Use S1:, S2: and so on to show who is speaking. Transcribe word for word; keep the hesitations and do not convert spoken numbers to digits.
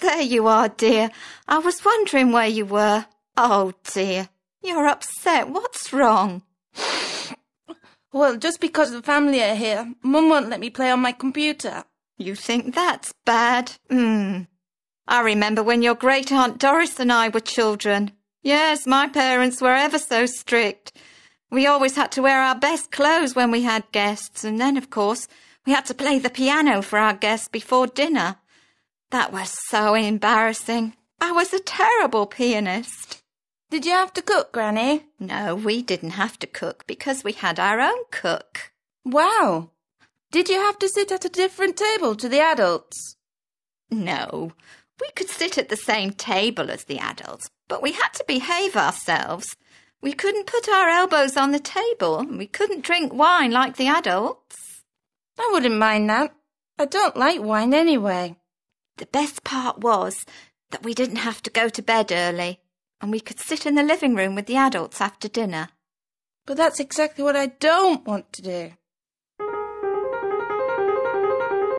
S1: there you are, dear. I was wondering where you were. Oh, dear. You're upset. What's wrong?
S2: Well, just because the family are here, Mum won't let me play on my computer.
S1: You think that's bad? Hmm. I remember when your great-aunt Doris and I were children. Yes, my parents were ever so strict. We always had to wear our best clothes when we had guests, and then, of course, we had to play the piano for our guests before dinner. That was so embarrassing. I was a terrible pianist.
S2: Did you have to cook, Granny?
S1: No, we didn't have to cook because we had our own cook.
S2: Wow. Did you have to sit at a different table to the adults?
S1: No, we could sit at the same table as the adults, but we had to behave ourselves. We couldn't put our elbows on the table, and we couldn't drink wine like the adults.
S2: I wouldn't mind that. I don't like wine anyway.
S1: The best part was that we didn't have to go to bed early, and we could sit in the living room with the adults after dinner.
S2: But that's exactly what I don't want to do.